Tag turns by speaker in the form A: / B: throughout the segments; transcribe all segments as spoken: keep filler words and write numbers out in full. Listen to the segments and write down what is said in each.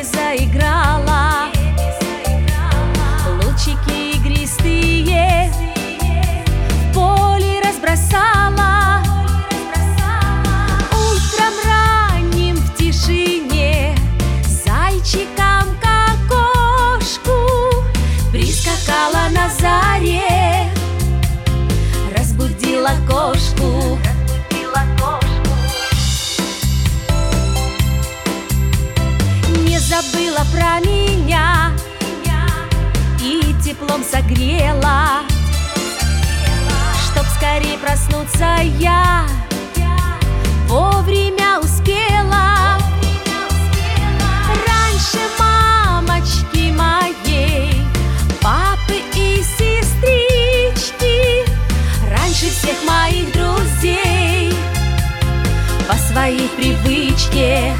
A: заиграла, лучики игристые в поле разбросала. Утром ранним в тишине зайчикам к окошку прискакала на заре, разбудила кошку. Не забыла про меня и теплом согрела, чтоб скорее проснуться я вовремя успела. Раньше мамочки моей, папы и сестрички, раньше всех моих друзей, по своей привычке.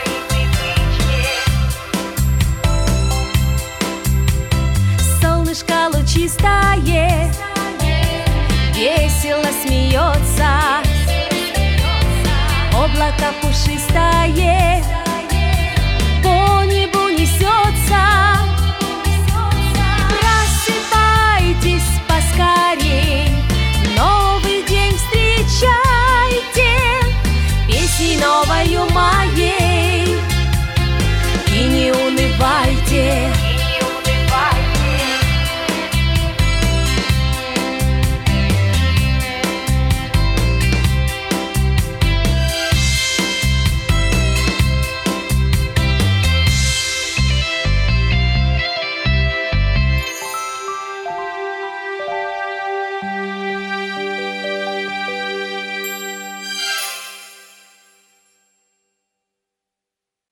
A: Солнышко лучистое весело смеется, облако пушистое